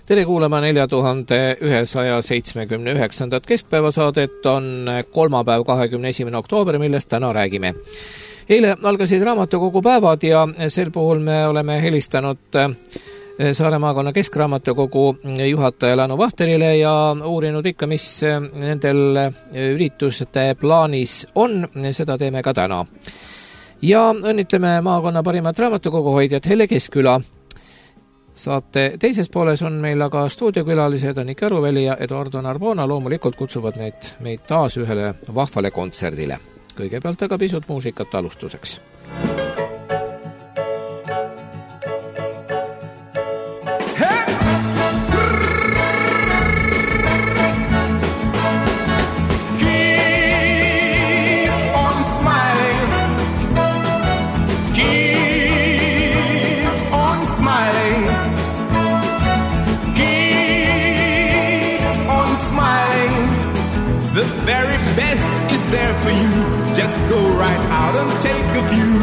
Tere kuulama 4179. keskpäevasaadet on kolmapäev 21. oktoober, millest täna räägime. Eile algasid raamatukogu päevad ja sel puhul me oleme helistanud Saare maakonna keskraamatukogu juhatajale Anu Vahterile ja uurinud ikka, mis nendel ürituste plaanis on. Seda teeme ka täna. Ja õnnitleme maakonna parimat raamatukogu hoidjat Helle Keskküla. Saate teises pooles on meil aga stuudiokülalised Annika Aruväli ja Eduardo Narbona loomulikult kutsuvad meid taas ühele vahvale kontserdile. Kõigepealt aga pisut muusikat alustuseks. There for you, just go right out and take a view.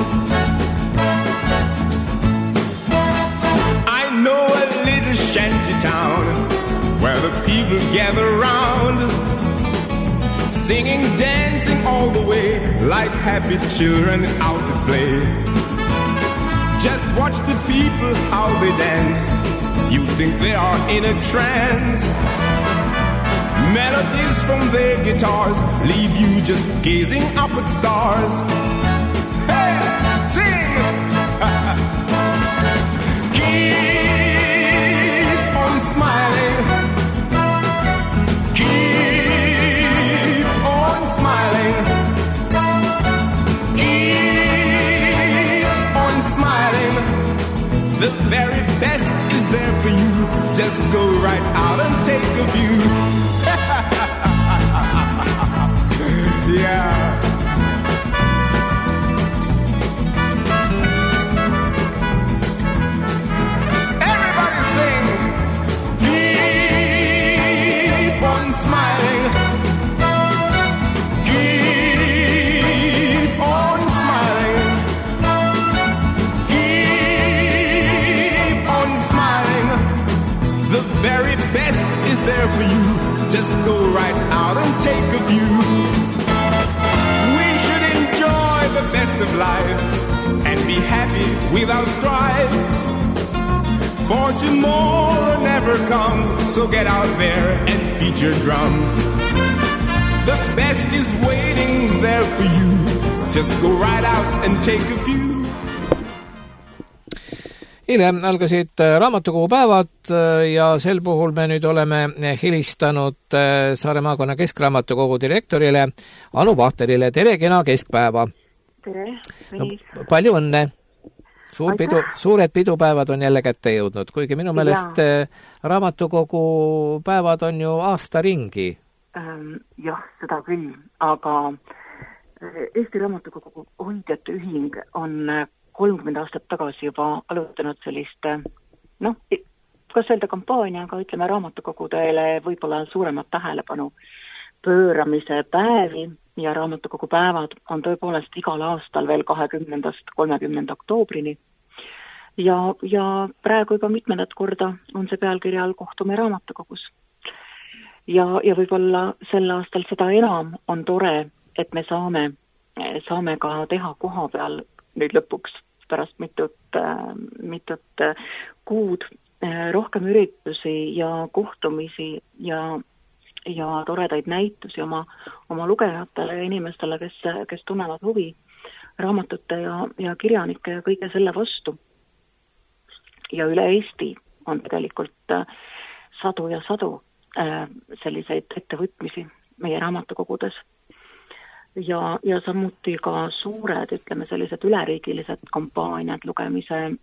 I know a little shanty town where the people gather round, singing, dancing all the way like happy children out to play. Just watch the people how they dance, you think they are in a trance. Melodies from their guitars leave you just gazing up at stars. Hey, sing! Keep on smiling. Keep on smiling. Keep on smiling. The very best is there for you. Just go right out and take a view. Yeah. Everybody sing. Keep on smiling. Keep on smiling. Keep on smiling. The very best is there for you. Just go right out and take a view. We should enjoy the best of life and be happy without strife. For tomorrow never comes, so get out there and beat your drums. The best is waiting there for you. Just go right out and take a view. Eile algasid raamatukogu päevad ja sel puhul me nüüd oleme helistanud Saare maakonna keskraamatukogu direktorile Anu Vahterile. Tere, kena keskpäeva! Tere! No, palju õnne! Suured pidupäevad on jälle kätte jõudnud, kuigi minu meelest raamatukogu päevad on ju aasta ringi. Jah, seda küll, aga Eesti Raamatukogu hoidjate ühing on 30 aastat tagasi juba alustanud sellist, kas öelda kampaania, aga ütleme raamatukogudele võib-olla suuremat tähelepanu pööramise päevi ja raamatukogu päevad on tõepoolest igal aastal veel 20.–30. oktoobrini. Ja praegu juba mitmendat korda on see pealkirja all Kohtume raamatukogus. Ja võib-olla sel aastal seda enam on tore, et me saame ka teha koha peal nüüd lõpuks pärast mitut kuud rohkem üritusi ja kohtumisi ja toredaid näitusi oma lugejatele ja inimestele, kes tunnevad huvi raamatute ja kirjanike ja kõige selle vastu. Ja üle Eesti on tegelikult sadu ja sadu selliseid ettevõtmisi meie raamatukogudes. Ja samuti ka suured, ütleme, sellised üleriigilised kampaaniad lugemise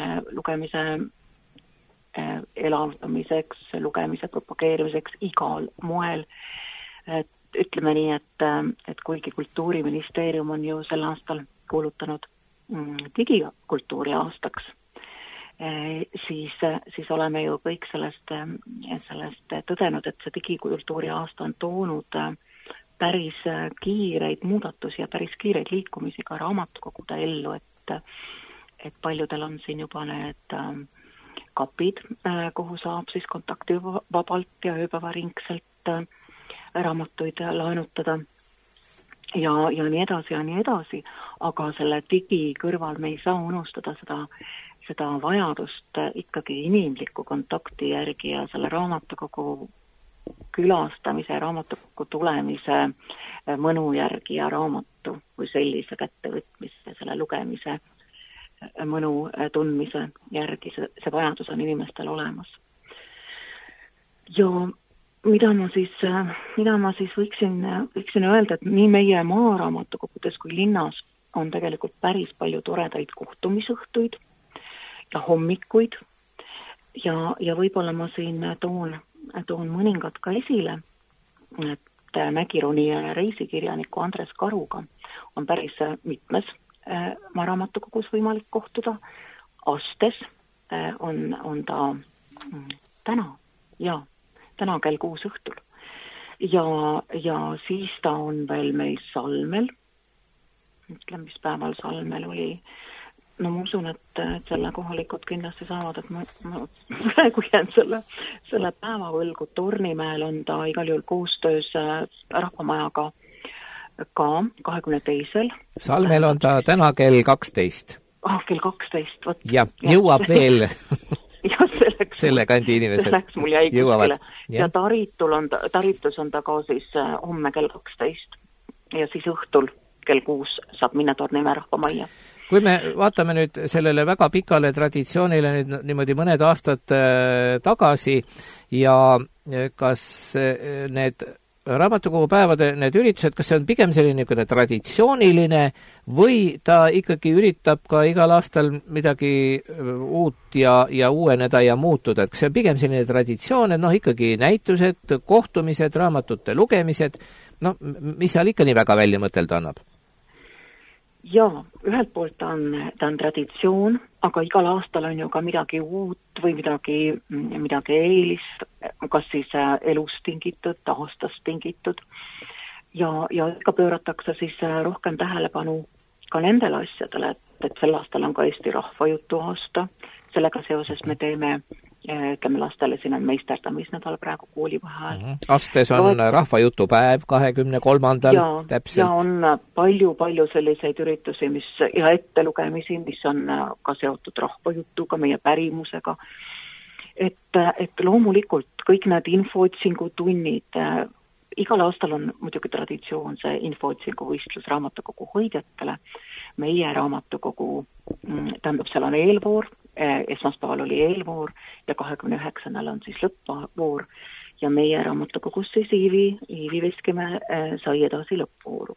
elavdamiseks, lugemise propageerimiseks igal moel. Ütleme nii, et kuigi Kultuuriministeerium on ju sel aastal kuulutanud digikultuuri aastaks, siis oleme ju kõik sellest tõdenud, et see digikultuuri aasta on toonud päris kiireid muudatusi ja päris kiireid liikumisi ka raamatukogude ellu, et paljudel on siin juba need kapid, kuhu saab siis kontaktivabalt ja ööpäevaringselt raamatuid laenutada ja nii edasi, aga selle digi kõrval me ei saa unustada seda vajadust ikkagi inimliku kontakti järgi ja selle raamatukogu külastamise, raamatukogu tulemise mõnu järgi ja raamatu või sellise kättevõtmise, selle lugemise mõnu tundmise järgi, see vajadus on inimestel olemas. Ja mida ma siis võiksin öelda, et nii meie maaraamatukogudes kui linnas on tegelikult päris palju toredaid kohtumisõhtuid ja hommikuid ja võib-olla ma siin toon mõningad ka esile, et mägironija reisikirjaniku Andres Karuga on päris mitmes maaraamatukogus võimalik kohtuda. Astes on ta täna kell 6 õhtul. Ja siis ta on veel meil Salmel. Ütlen, mis päeval Salmel oli. No ma usun, et selle kohalikud kindlasti saavad, et ma praegu jään selle päeva võlgu. Tornimäel on ta igal juhul koostöös Rahvamajaga ka 22. Salmel on ta täna kell 12. Kell 12, võt. Ja jõuab veel selle kandi inimesed. See läks mul jäi kuskile. Ja taritus on ta ka siis homme kell 12 ja siis õhtul kell 6 saab minna Tornimäe Rahvamajja. Kui me vaatame nüüd sellele väga pikale traditsioonile nüüd niimoodi mõned aastad tagasi ja kas need raamatukogu päevade need üritused, kas see on pigem selline traditsiooniline või ta ikkagi üritab ka igal aastal midagi uut ja uueneda ja muutuda, et kas see on pigem selline traditsioon, et ikkagi näitused, kohtumised, raamatute lugemised, mis seal ikka nii väga välja mõtelda annab? Jaa, ühelt poolt ta on traditsioon, aga igal aastal on ju ka midagi uut või midagi eelist, kas siis elust tingitud, aastast tingitud. Ja ikka pööratakse siis rohkem tähelepanu ka nendele asjadele, et sel aastal on ka Eesti rahvajutu aasta. Sellega seoses me teeme lastele, siin on meisterdamisnädal praegu koolivaheajal. Astes on rahvajutupäev 23. täpselt. Ja on palju selliseid üritusi ja ettelugemisi, mis on ka seotud rahvajutuga, meie pärimusega. Et loomulikult kõik need infootsingu tunnid, igal aastal on muidugi traditsioon see infootsingu võistlus raamatukogu hoidjatele. Meie raamatukogu, tähendab, seal on eelvoor, esmaspäeval oli eelvoor ja 29. on siis lõppvoor ja meie raamatukogus siis Iivi Veskimäe sai edasi lõppvooru.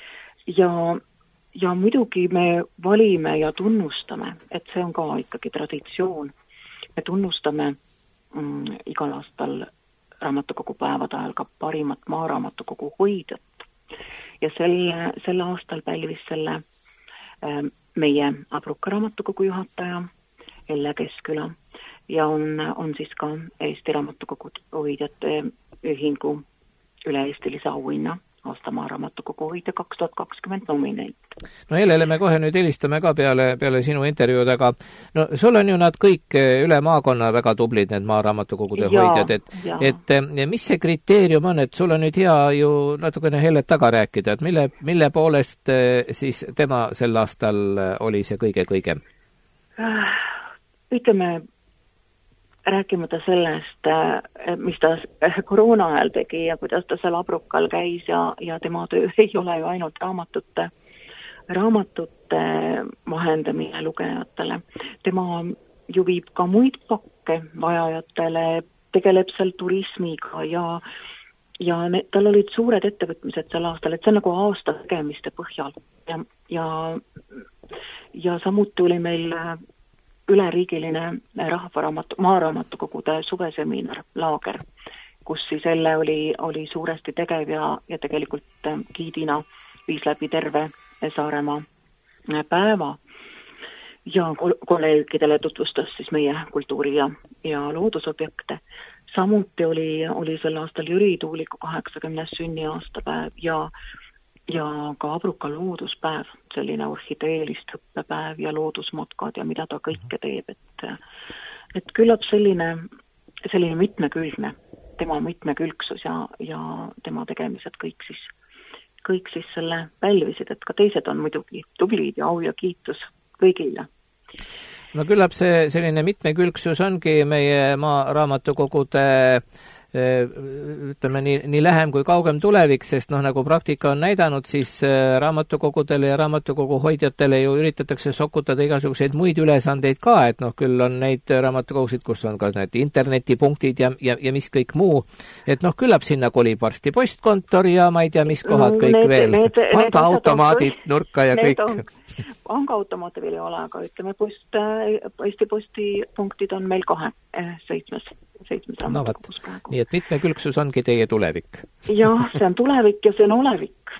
Ja muidugi me valime ja tunnustame, et see on ka ikkagi traditsioon. Me tunnustame igal aastal raamatukogu päevade ajal ka parimat maaraamatukogu hoidjat ja sel aastal pälvis selle meie Abruka raamatukogu juhataja Elle Keskküla ja on siis ka Eesti raamatukogu hoidjate ühingu üle-eestilise auhinna aasta maaraamatukogu hoidja 2020 nominent. Ellele me kohe nüüd helistame ka peale sinu intervjuudega. Sul on ju nad kõik üle maakonna väga tublid, need maaraamatukogude hoidjad, et mis see kriteerium on, et sul on nüüd hea ju natukene hellet taga rääkida, et mille poolest siis tema sel aastal oli see kõige? Ütleme, rääkimata sellest, mis ta koroona ajal tegi ja kuidas ta seal Abrukal käis ja tema töö ei ole ju ainult raamatute vahendamine lugejatele. Tema ju viib ka muid pakke vajajatele, tegeleb seal turismiga ja tal olid suured ettevõtmised sel aastal, et see on nagu aasta tegemiste põhjal ja samuti oli meil üleriigiline maaraamatukogude suveseminar, laager, kus siis Elle oli suuresti tegev ja tegelikult giidina viis läbi terve Saaremaa päeva ja kolleegidele tutvustas siis meie kultuuri ja loodusobjekte. Samuti oli sel aastal Jüri Tuuliku 80. sünniaastapäev ja ka Abruka looduspäev, selline orhideelist õppepäev ja loodusmatkad ja mida ta kõike teeb, et küllap selline mitmekülgne, tema mitmekülgsus ja tema tegemised kõik siis selle pälvisid, et ka teised on muidugi tublid ja au ja kiitus kõigile. No küllap see selline mitmekülgsus ongi meie maaraamatukogude ütleme nii lähem kui kaugem tulevik, sest nagu praktika on näidanud, siis raamatukogudele ja raamatukogu hoidjatele ju üritatakse sokutada igasuguseid muid ülesandeid ka, et küll on neid raamatukogusid, kus on ka need internetipunktid ja mis kõik muu, et küllap sinna kolib varsti postkontor ja ma ei tea, mis kohad kõik veel, pangaautomaadid nurka ja kõik. Pangaautomaate veel ei ole, aga ütleme, Eesti postipunktid on meil 7 raamatukogus praegu. Nii et mitmekülgsus ongi teie tulevik. Jah, see on tulevik ja see on olevik.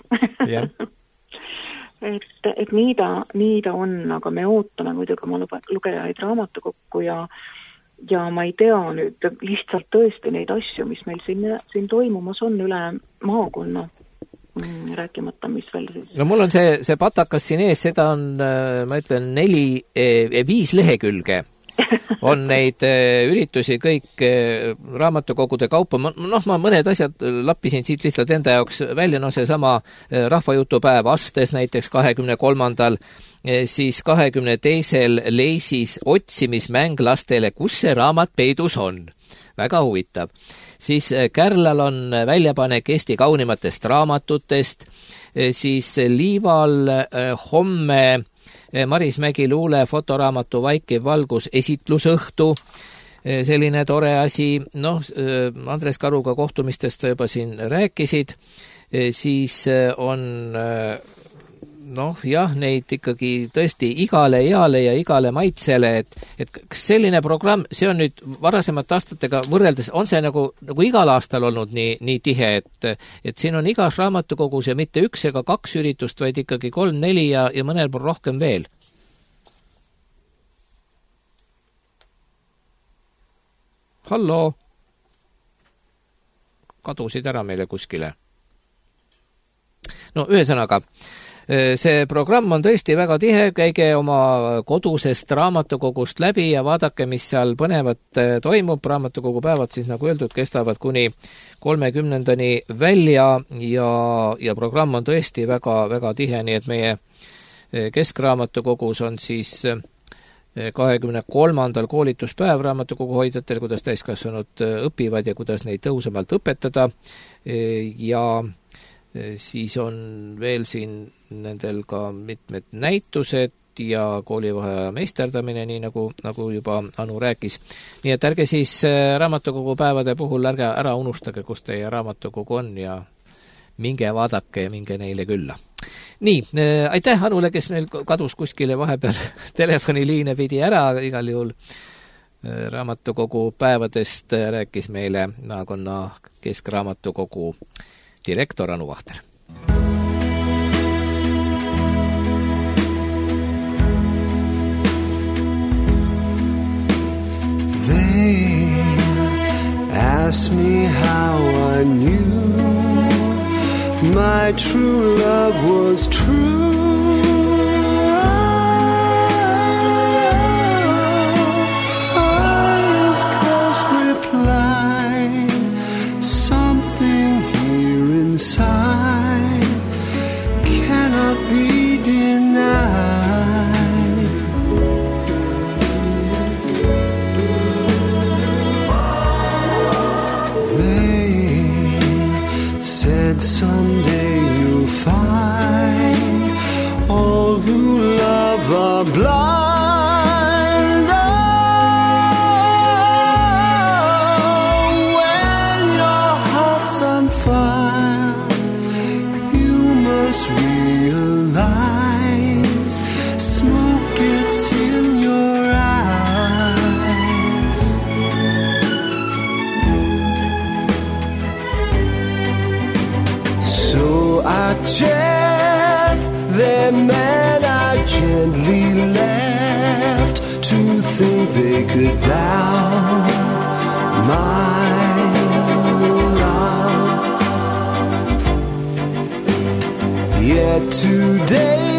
et nii ta on, aga me ootame muidugi oma lugejaid raamatukokku ja ma ei tea nüüd lihtsalt tõesti neid asju, mis meil siin toimumas on üle maakonna. Rääkimata, mis veel siis. No mul on see patakas siin ees, seda on, ma ütlen, 5 lehekülge on neid üritusi kõik raamatukogude kaupa. Ma mõned asjad lappisin siit lihtsalt enda jaoks välja, seesama rahvajutupäev Astes näiteks 23. Siis 22. Leisis otsimismäng lastele, kus see raamat peidus on. Väga huvitav. Siis Kärlal on väljapanek Eesti kaunimatest raamatutest, siis Liival homme Maris Mägi luule fotoraamatu Vaikiv valgus esitlusõhtu, selline tore asi, Andres Karuga kohtumistest juba siin rääkisid, siis on neid ikkagi tõesti igale eale ja igale maitsele, et kas selline programm, see on nüüd varasemate aastatega võrreldes, on see nagu igal aastal olnud nii tihe, et siin on igas raamatukogus ja mitte 1 ega 2 üritust, vaid ikkagi 3-4 ja mõnel pool rohkem veel. Hallo? Kadusid ära meile kuskile. No ühesõnaga, see programm on tõesti väga tihe, käige oma kodusest raamatukogust läbi ja vaadake, mis seal põnevat toimub. Raamatukogu päevad siis, nagu öeldud, kestavad kuni 30. välja ja programm on tõesti väga, väga tihe, nii et meie keskraamatukogus on siis 23. koolituspäev raamatukogu hoidjatel, kuidas täiskasvanud õpivad ja kuidas neid tõhusamalt õpetada ja siis on veel siin nendel ka mitmed näitused ja koolivaheaja meisterdamine, nii nagu juba Anu rääkis. Nii et ärge siis raamatukogu päevade puhul ärge ära unustage, kus teie raamatukogu on ja minge vaadake ja minge neile külla. Nii, aitäh Anule, kes meil kadus kuskile vahepeal telefoniliine pidi ära, igal juhul raamatukogu päevadest rääkis meile maakonna keskraamatukogu direktor Anu Vahter. They asked me how I knew my true love was true. I of course replied, something here inside cannot be denied. Someday you'll find all who love are blind. Oh, when your heart's on fire, you must realize smoke gets in your eyes. So I death their man I gently left to think they could down my love. Yet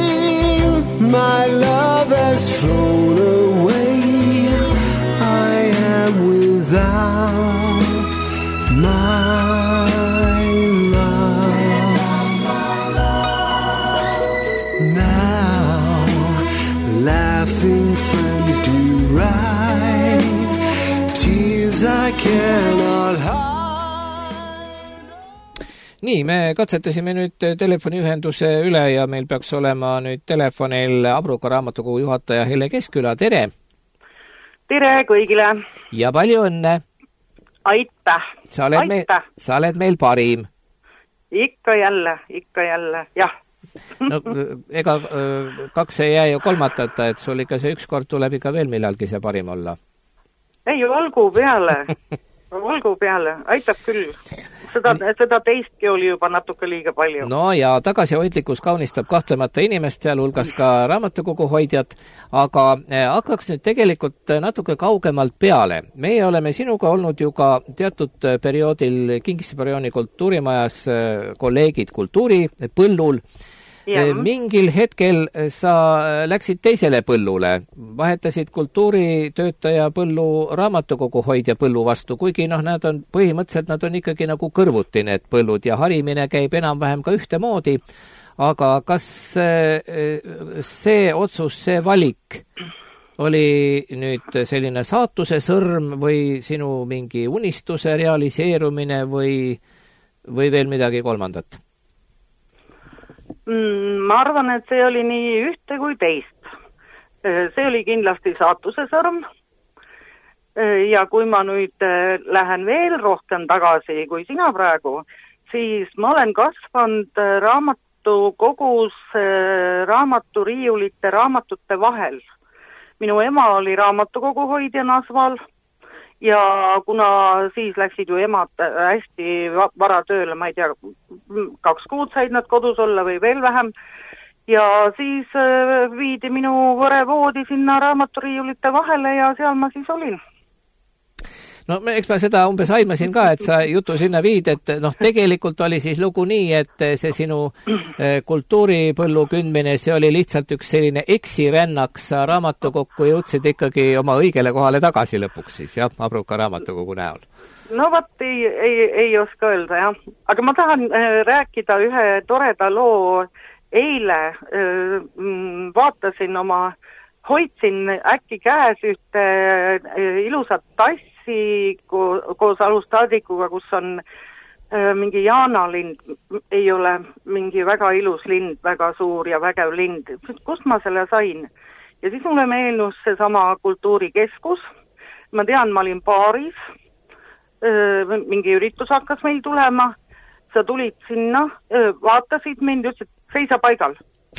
today my love has flown away. I thou, my love. Now, laughing friends do ride, tears I cannot hide. Nii, me katsetasime nüüd telefoniühenduse üle ja meil peaks olema nüüd telefonil Abruka raamatukogu juhataja Helle Keskküla. Tere! Tere kõigile! Ja palju õnne! Aitäh! Sa oled meil parim. Ikka jälle, jah. No, ega kaks ei jää ju kolmatata, et sul ikka see ükskord tuleb ikka veel millalgi see parim olla. Ei, olgu peale, aitab küll. Seda teistki oli juba natuke liiga palju. No ja tagasihoidlikkus kaunistab kahtlemata inimest, sealhulgas ka raamatukogu hoidjat, aga hakkaks nüüd tegelikult natuke kaugemalt peale. Meie oleme sinuga olnud ju ka teatud perioodil Kingiseperiooni kultuurimajas kolleegid kultuuripõllul. Mingil hetkel sa läksid teisele põllule, vahetasid kultuuritöötaja põllu raamatukogu hoidja põllu vastu, kuigi nad on põhimõtteliselt nad on ikkagi nagu kõrvuti need põllud ja harimine käib enam-vähem ka ühtemoodi, aga kas see otsus, see valik oli nüüd selline saatuse sõrm või sinu mingi unistuse realiseerumine või veel midagi kolmandat? Ma arvan, et see oli nii ühte kui teist. See oli kindlasti saatuse sõrm. Ja kui ma nüüd lähen veel rohkem tagasi kui sina praegu, siis ma olen kasvanud raamatukogus raamaturiiulite raamatute vahel. Minu ema oli raamatukogu hoidja Nasval ja kuna siis läksid ju emad hästi vara tööle, ma ei tea, 2 kuud said nad kodus olla või veel vähem, ja siis viidi minu võrevoodi sinna raamaturiiulite vahele ja seal ma siis olin. No eks ma seda umbes aimasin ka, et sa jutu sinna viid, et tegelikult oli siis lugu nii, et see sinu kultuuripõllu kündmine, see oli lihtsalt üks selline eksirännaks, sa raamatukokku jõudsid ikkagi oma õigele kohale tagasi lõpuks siis, jah, Abruka raamatukogu näol. No vot, ei oska öelda, jah. Aga ma tahan rääkida ühe toreda loo. Eile vaatasin hoidsin äkki käes ühte ilusat tassi koos alustaadikuga, kus on mingi jaanalind, ei ole mingi väga ilus lind, väga suur ja vägev lind. Kust ma selle sain? Ja siis mulle meenus seesama kultuurikeskus. Ma tean, ma olin baaris, mingi üritus hakkas meil tulema, sa tulid sinna, vaatasid mind, ütlesid, seisa paigal.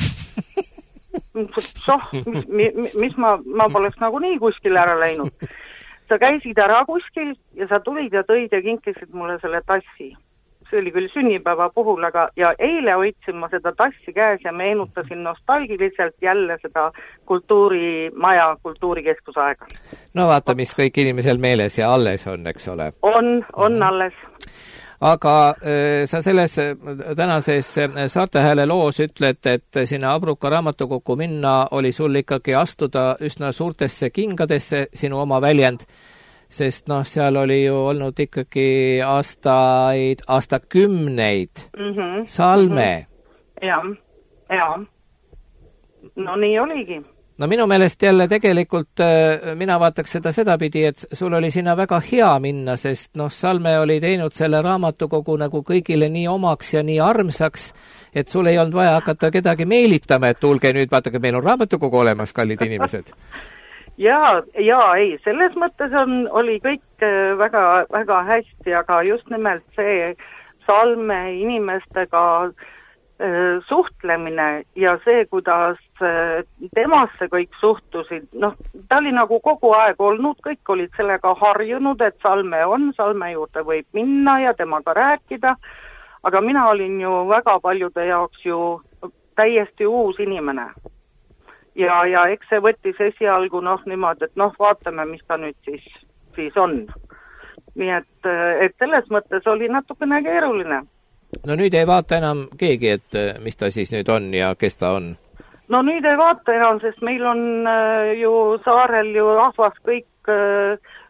Mis ma poleks nagu nii kuskil ära läinud. Sa käisid ära kuskil ja sa tulid ja tõid ja kinkisid mulle selle tassi. See oli küll sünnipäeva puhul, aga ja eile hoidsin ma seda tassi käes ja meenutasin nostalgiliselt jälle seda kultuurimaja, kultuurikeskuse aega. No vaata, mis kõik inimesel meeles ja alles on, eks ole. On alles. Aga sa selles tänases Saarte Hääle loos ütled, et sinna Abruka raamatukokku minna oli sul ikkagi astuda üsna suurtesse kingadesse, sinu oma väljend, sest seal oli ju olnud ikkagi aastakümneid salme. Ja. No nii oligi. No minu meelest jälle tegelikult mina vaataks sedapidi, et sul oli sinna väga hea minna, sest Salme oli teinud selle raamatukogu nagu kõigile nii omaks ja nii armsaks, et sul ei olnud vaja hakata kedagi meelitama, et tulge nüüd, vaatake, meil on raamatukogu olemas, kallid inimesed. Ja, ei, selles mõttes oli kõik väga, väga hästi, aga just nimelt see Salme inimestega suhtlemine ja see, kuidas temasse kõik suhtusid, ta oli nagu kogu aeg olnud, kõik olid sellega harjunud, et Salme juurde võib minna ja temaga rääkida, aga mina olin ju väga paljude jaoks ju täiesti uus inimene. Ja eks see võttis esialgu niimoodi, et vaatame, mis ta nüüd siis on. Nii et selles mõttes oli natukene keeruline. No nüüd ei vaata enam keegi, et mis ta siis nüüd on ja kes ta on? No nüüd ei vaata enam, sest meil on ju saarel ju rahvas kõik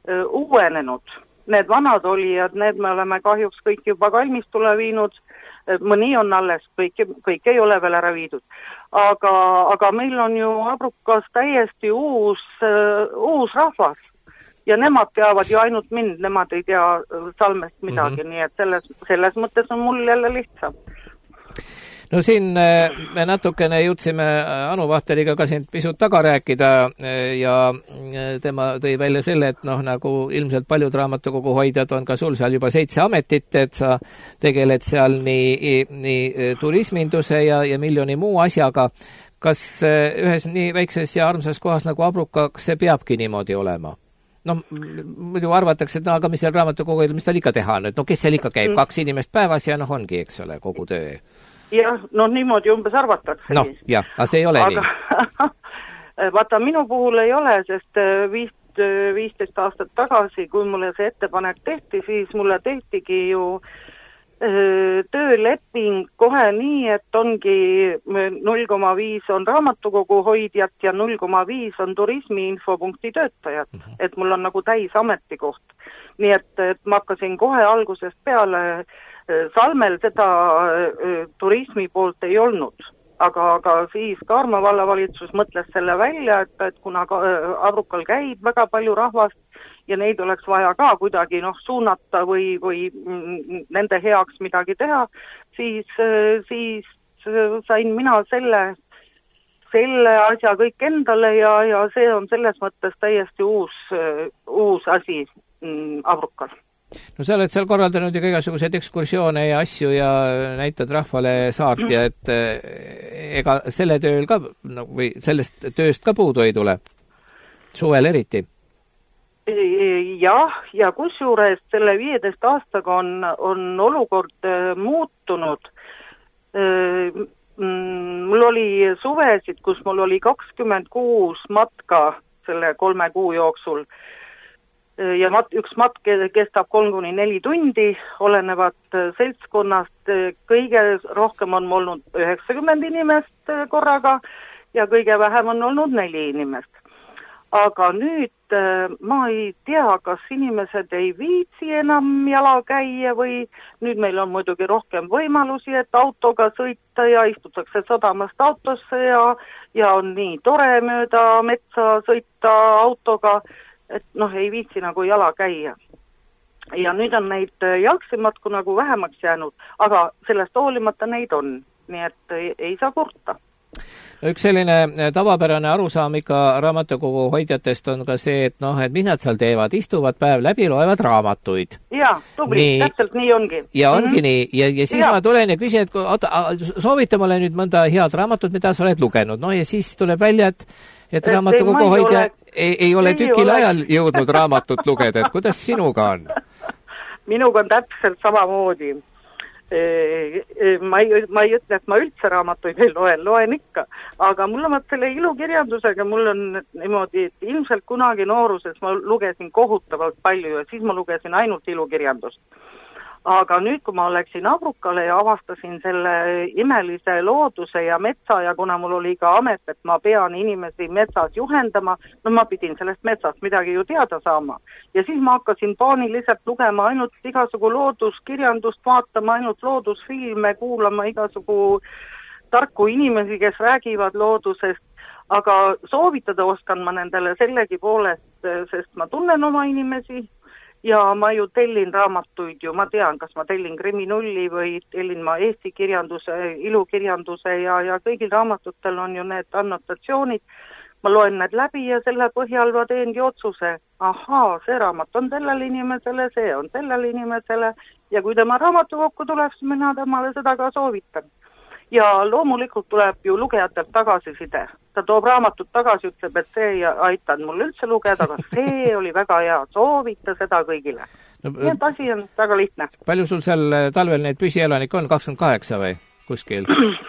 uuenenud. Need vanad olijad, need me oleme kahjuks kõik juba kalmistule viinud, mõni on alles, kõik ei ole veel ära viidud. Aga meil on ju Abrukas täiesti uus rahvas ja nemad teavad ju ainult mind, nemad ei tea Salmest midagi, nii et selles mõttes on mul jälle lihtsam. No siin me natukene jõudsime Anu Vahteliga ka siin pisut taga rääkida ja tema tõi välja selle, et nagu ilmselt paljud raamatukogu hoidjad on ka sul seal juba 7 ametit, et sa tegeled seal nii turisminduse ja miljoni muu asjaga. Kas ühes nii väikses ja armsas kohas nagu Abruka, kas see peabki niimoodi olema? Muidu arvatakse, et aga mis seal raamatukogu, mis tal ikka teha on, et kes seal ikka käib, 2 inimest päevas ja ongi, eks ole, kogu töö. Jah, niimoodi umbes arvatakse. Jah, aga see ei ole nii. Vaata, minu puhul ei ole, sest 15 aastat tagasi, kui mulle see ettepanek tehti, siis mulle tehtigi ju tööleping kohe nii, et ongi 0,5 on raamatukogu hoidjat ja 0,5 on turismiinfopunkti töötajad. Et mul on nagu täis ametikoht. Nii et ma hakkasin kohe algusest peale Salmel seda turismi poolt ei olnud, aga siis Kaarma vallavalitsus mõtles selle välja, et kuna Abrukal käib väga palju rahvast ja neid oleks vaja ka kuidagi suunata või nende heaks midagi teha, siis sain mina selle asja kõik endale ja see on selles mõttes täiesti uus asi Abrukal. No sa oled seal korraldanud ju igasugused ekskursioone ja asju ja näitad rahvale saart ja et ega selle tööl ka või sellest tööst ka puudu ei tule, suvel eriti? Jah, ja kusjuures selle 15 aastaga on olukord muutunud. Mul oli suvesid, kus mul oli 26 matka selle 3 kuu jooksul. Ja üks matk kestab 3-4 tundi, olenevad seltskonnast, kõige rohkem on olnud 90 inimest korraga ja kõige vähem on olnud 4 inimest. Aga nüüd ma ei tea, kas inimesed ei viitsi enam jala käia või nüüd meil on muidugi rohkem võimalusi, et autoga sõita ja istutakse sadamast autosse ja on nii tore mööda metsa sõita autoga, et ei viitsi nagu jala käia. Ja nüüd on neid jalgsimatku nagu vähemaks jäänud, aga sellest hoolimata neid on, nii et ei saa kurta. Üks selline tavapärane arusaam ikka raamatukogu hoidjatest on ka see, et et mis nad seal teevad, istuvad päev läbi, loevad raamatuid. Jaa, tubli, täpselt nii ongi. Ja ongi nii, ja siis ma tulen ja küsin, et soovita mulle nüüd mõnda head raamatut, mida sa oled lugenud, ja siis tuleb välja, et raamatukogu hoidja ei ole tükil ajal jõudnud raamatut lugeda, et kuidas sinuga on? Minuga on täpselt samamoodi. Ma ei ütle, et ma üldse raamatuid ei loen ikka, aga mul on selle ilukirjandusega, mul on niimoodi, et ilmselt kunagi nooruses ma lugesin kohutavalt palju ja siis ma lugesin ainult ilukirjandust. Aga nüüd, kui ma läksin Abrukale ja avastasin selle imelise looduse ja metsa ja kuna mul oli ka amet, et ma pean inimesi metsas juhendama, ma pidin sellest metsast midagi ju teada saama. Ja siis ma hakkasin paaniliselt lugema ainult igasugu looduskirjandust, vaatama ainult loodusfilme, kuulama igasugu tarku inimesi, kes räägivad loodusest, aga soovitada oskan ma nendele sellegi poolest, sest ma tunnen oma inimesi, ja ma ju tellin raamatuid ju, ma tean, kas ma tellin kriminulli või tellin ma eesti kirjanduse, ilukirjanduse ja kõigil raamatutel on ju need annotatsioonid. Ma loen need läbi ja selle põhjal ma teengi otsuse. Ahaa, see raamat on sellele inimesele, see on sellele inimesele ja kui tema raamatukokku tuleb, siis mina temale seda ka soovitan. Ja loomulikult tuleb ju lugejatelt tagasiside. Ta toob raamatut tagasi, ütleb, et see ei aitanud mul üldse lugeda, aga see oli väga hea, soovita seda kõigile. Nii et asi on väga lihtne. Palju sul seal talvel neid püsielanikke on, 28 või kuskil?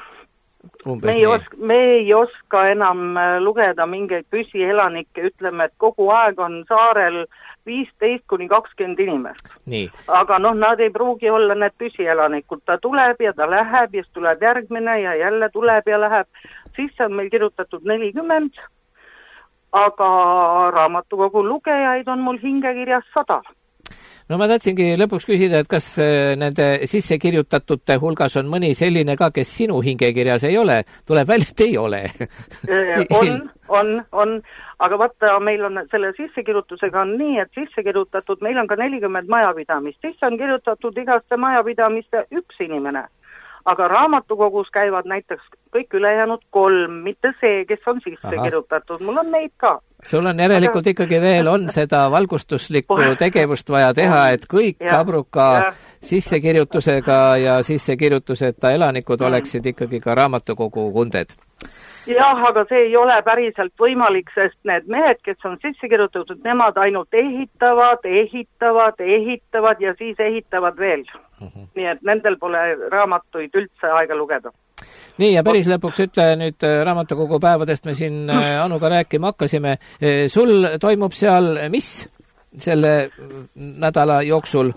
Me ei oska enam lugeda mingeid püsielanikke, ütleme, et kogu aeg on saarel 15-20 inimest. Nii. Aga nad ei pruugi olla need püsielanikud. Ta tuleb ja ta läheb ja siis tuleb järgmine ja jälle tuleb ja läheb. Siis on meil kirjutatud 40. aga raamatukogu lugejaid on mul hingekirjas 100. No ma tahtsingi lõpuks küsida, et kas nende sissekirjutatute hulgas on mõni selline ka, kes sinu hingekirjas ei ole? Tuleb välja, et ei ole. On. Aga vaata, meil on selle sissekirjutusega on nii, et sissekirjutatud, meil on ka 40 majapidamist. Sisse on kirjutatud igaste majapidamiste üks inimene. Aga raamatukogus käivad näiteks kõik ülejäänud 3, mitte see, kes on sisse kirjutatud. Mul on neid ka. Sul on järelikult ikkagi veel on seda valgustuslikku tegevust vaja teha, et kõik Abruka sissekirjutusega ja sissekirjutuseta elanikud oleksid ikkagi ka raamatukogu kunded. Jah, aga see ei ole päriselt võimalik, sest need mehed, kes on sisse kirjutatud, nemad ainult ehitavad ja siis ehitavad veel. Nii et nendel pole raamatuid üldse aega lugeda. Nii, ja päris lõpuks ütle nüüd raamatukogu päevadest me siin Anuga rääkima hakkasime. Sul toimub seal mis selle nädala jooksul?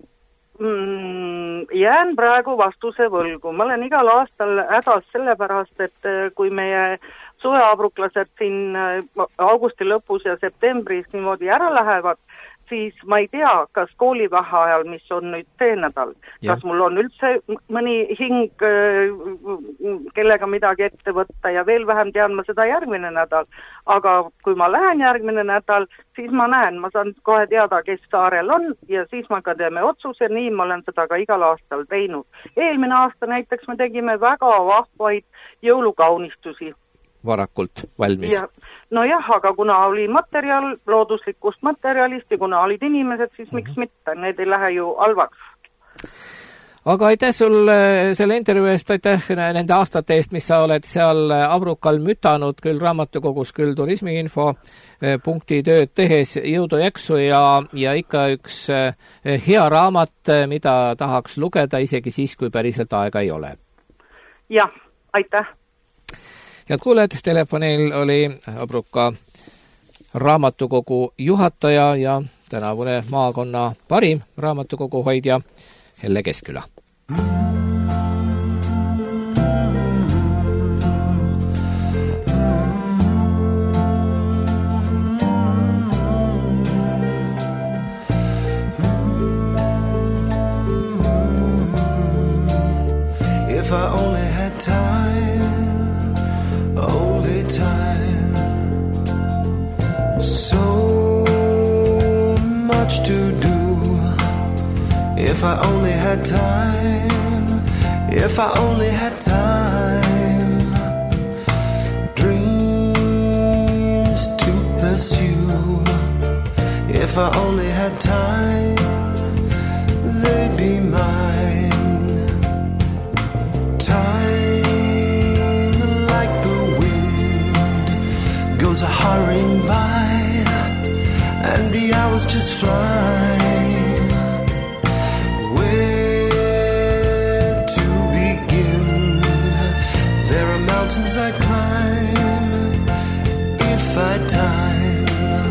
Jään praegu vastuse võlgu. Ma olen igal aastal hädas sellepärast, et kui meie suveabruklased siin augusti lõpus ja septembris niimoodi ära lähevad, siis ma ei tea, kas koolivaheajal, mis on nüüd see nädal, kas mul on üldse mõni hing, kellega midagi ette võtta ja veel vähem tean ma seda järgmine nädal. Aga kui ma lähen järgmine nädal, siis ma näen, ma saan kohe teada, kes saarel on ja siis ma ka teeme otsuse, nii ma olen seda ka igal aastal teinud. Eelmine aasta näiteks me tegime väga vahvaid jõulukaunistusi. Varakult valmis. Nojah, aga kuna oli materjal, looduslikust materjalist ja kuna olid inimesed, siis miks mitte, need ei lähe ju halvaks. Aga aitäh sul selle intervjuu eest, aitäh nende aastate eest, mis sa oled seal Abrukal mütanud, küll raamatukogus, küll turismiinfo punkti tööd tehes, jõudu jaksu ja ikka üks hea raamat, mida tahaks lugeda isegi siis, kui päriselt aega ei ole. Jah, aitäh. Head kuuled, telefonil oli Abruka raamatukogu juhataja ja tänavune maakonna parim raamatukogu hoidja Helle Keskküla. If I only had time, only time, so much to do. If I only had time, if I only had time, dreams to pursue. If I only had time, they'd be mine. Time like the wind goes hurrying by, and the hours just fly. Where to begin? There are mountains I'd climb if I had time.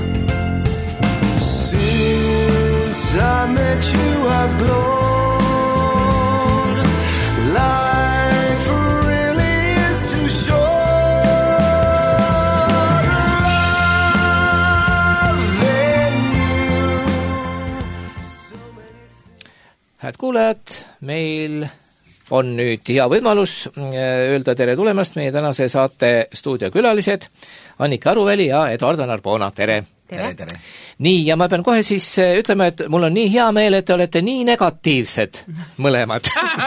Since I met you, I've grown. Life really is too short. Loving you. Head kuulajad, meil on nüüd hea võimalus öelda tere tulemast meie tänase saate stuudiokülalised Annika Aruväli ja Eduardo Narbona. Tere! Tere. Nii, ja ma pean kohe siis ütlema, et mul on nii hea meel, et te olete nii negatiivsed mõlemad.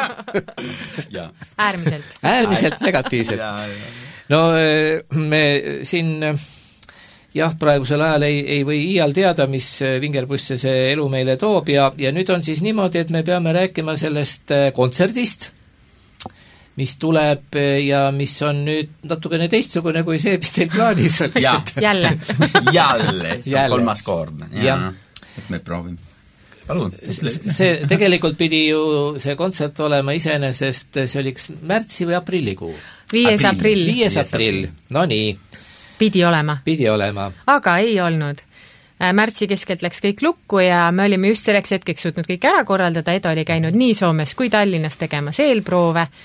Äärmiselt negatiivsed. No me siin praegusel ajal ei või iial teada, mis vingerpusse see elu meile toob ja nüüd on siis niimoodi, et me peame rääkima sellest kontserdist, mis tuleb ja mis on nüüd natukene teistsugune kui see, mis teil plaanis oli. Jälle, see on kolmas kord. Et me proovime. Palun. See tegelikult pidi ju see kontsert olema iseenesest, see oliks märtsi või aprillikuu? 5. aprill, no nii. Pidi olema. Aga ei olnud. Märtsi keskelt läks kõik lukku ja me olime just selleks hetkeks suutnud kõik ära korraldada. Edo oli käinud nii Soomes kui Tallinnas tegemas eelproove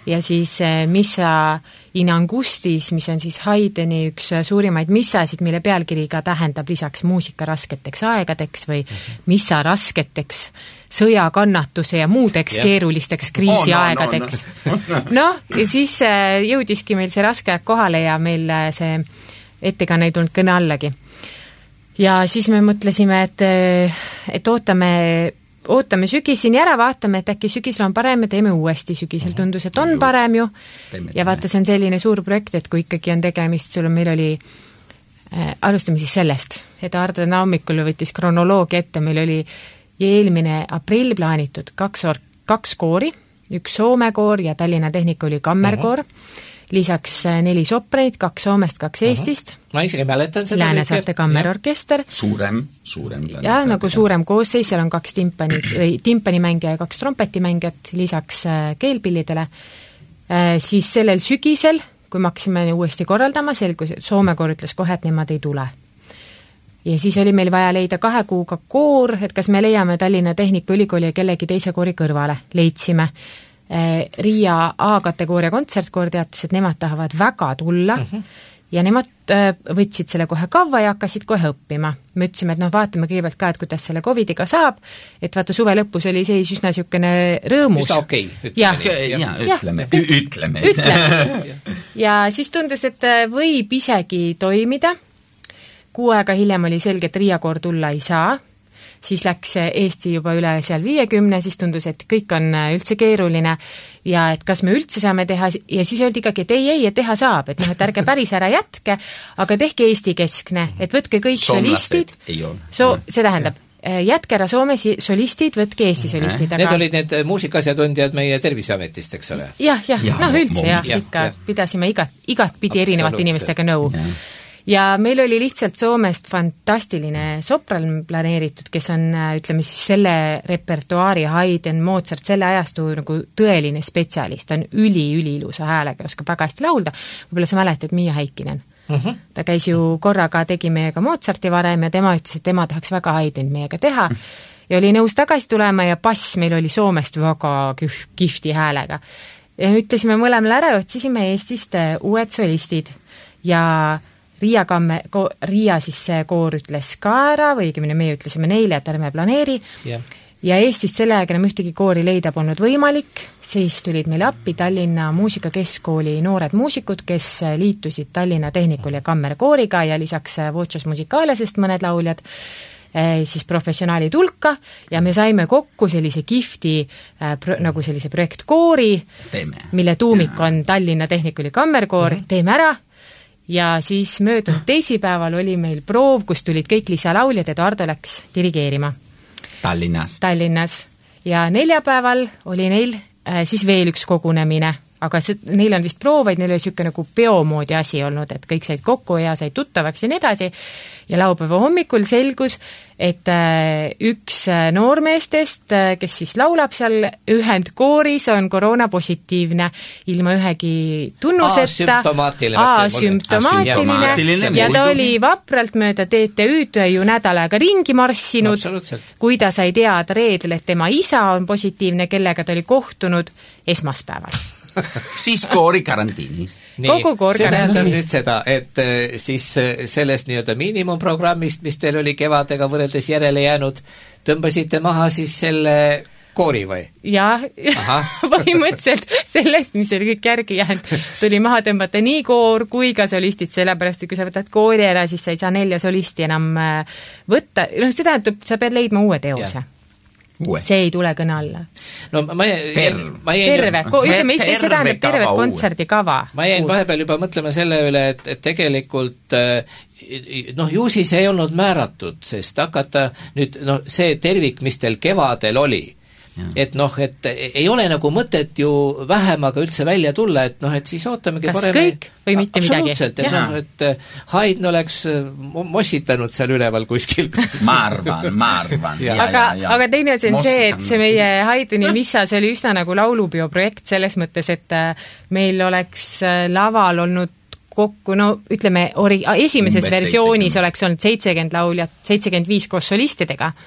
ja siis Missa in Angustis, mis on siis Haydni üks suurimaid missasid, mille pealkiri ka tähendab lisaks muusika rasketeks aegadeks või missa rasketeks sõjakannatuse ja muudeks keerulisteks kriisiaegadeks. Noh, ja siis jõudiski meil see raske aeg kohale ja meil see ettekanne ei tulnud kõne allagi. Ja siis me mõtlesime, et ootame sügisini ära, vaatame, et äkki sügisel on parem ja teeme uuesti. Sügisel tundus, et on parem ju. Ja vaata, see on selline suur projekt, et kui ikkagi on tegemist, meil oli, alustame siis sellest, et Ardo hommikul võttis kronoloogia ette, meil oli eelmine aprill plaanitud 2 koori, 1 Soome koor ja Tallinna Tehnikaülikooli kammerkoor, lisaks 4 sopranit, 2 Soomest, 2 Eestist. Ma isegi mäletan seda. Läänesaarte kammerorkester. Suurem. Ja nagu suurem koosseis, seal on 2 timpanimängija ja 2 trompetimängijat, lisaks keelpillidele. Siis sellel sügisel, kui me hakkasime uuesti korraldama, selgus, et Soome koor ütles kohe, et nemad ei tule. Ja siis oli meil vaja leida 2 kuuga koor, et kas me leiame Tallinna Tehnikaülikooli ja kellegi teise koori kõrvale. Leidsime. Riia A-kategooria kontsertkoor teatas, et nemad tahavad väga tulla ja nemad võtsid selle kohe kavva ja hakkasid kohe õppima. Me ütlesime, et vaatame kõigepealt ka, et kuidas selle COVIDiga saab, et vaata suve lõpus oli seis üsna niisugune rõõmus. Ütleme. Ja siis tundus, et võib isegi toimida. 6 aega hiljem oli selge, et Riia koor tulla ei saa. Siis läks Eesti juba üle seal 50, siis tundus, et kõik on üldse keeruline ja et kas me üldse saame teha ja siis öeldi ikkagi, et ei, et teha saab, et et ärge päris ära jätke, aga tehke Eesti keskne, et võtke kõik solistid, see tähendab, jätke ära Soome solistid, võtke Eesti solistid. Need olid need muusikaasjatundjad meie Terviseametist, eks ole? Jah, üldse ikka pidasime igat pidi erinevate inimestega nõu. Ja meil oli lihtsalt Soomest fantastiline sopran planeeritud, kes on, ütleme siis selle repertuaari Haydn, Mozart, selle ajastu nagu tõeline spetsialist, ta on üliilusa häälega, oskab väga hästi laulda. Võib-olla sa mäletad Miia Häikinen. Ta käis ju korraga, tegi meiega Mozarti varem ja tema ütles, et tema tahaks väga Haydnit meiega teha ja oli nõus tagasi tulema ja bass meil oli Soomest väga kihvti häälega. Ja ütlesime mõlemale ära, otsisime Eestist uued solistid ja Riia siis see koor ütles ka ära, või õigemini meie ütlesime neile, et ärme planeeri. Ja Eestist selle aega ühtegi koori leida polnud võimalik, siis tulid meile appi Tallinna Muusikakeskkooli noored muusikud, kes liitusid Tallinna Tehnikaülikooli ja kammerkooriga ja lisaks Voces Musicalesest mõned lauljad, siis professionaalid hulka ja me saime kokku sellise kihvti nagu sellise projektkoori, mille tuumik on Tallinna Tehnikaülikooli kammerkoor, teeme ära. Ja siis möödunud teisipäeval oli meil proov, kus tulid kõik lisalauljad, Eduardo läks dirigeerima. Tallinnas. Ja neljapäeval oli neil siis veel üks kogunemine, aga neil on vist proov, vaid neil oli niisugune nagu peomoodi asi olnud, et kõik said kokku ja said tuttavaks ja nii edasi. Ja laupäeva hommikul selgus, et üks noormeestest, kes siis laulab seal ühendkooris, on koroonapositiivne ilma ühegi tunnuseta. Asümptomaatiline. Ja ta oli vapralt mööda TTÜ-d ju nädal aega ringi marssinud, kui ta sai teada reedel, et tema isa on positiivne, kellega ta oli kohtunud esmaspäeval. Siis koori karantiinis. See tähendab nüüd seda, et siis sellest nii-öelda miinimumprogrammist, mis teil oli kevadega võrreldes järele jäänud, tõmbasite maha siis selle koori või? Jah, põhimõtteliselt sellest, mis oli kõik järgi jäänud, tuli maha tõmbata nii koor kui ka solistid, sellepärast, et kui sa võtad koori ära, siis sa ei saa 4 solisti enam võtta. See tähendab, sa pead leidma uue teose. See ei tule kõne alla. No, terve kontserdikava. Ma jäin vahepeal juba mõtlema selle üle, et tegelikult ju siis ei olnud määratud, sest hakata nüüd see tervik, mis teil kevadel oli, et ei ole nagu mõtet ju vähemaga üldse välja tulla, et siis ootamegi kas kõik või mitte midagi. Absoluutselt, et Haydn oleks mossitanud seal üleval kuskil. Ma arvan. Aga teine asi on see, et see meie Haydni missas oli üsna nagu laulupeo projekt selles mõttes, et meil oleks laval olnud kokku, ütleme, esimeses versioonis oleks olnud 70 lauljat, 75 koos solistidega.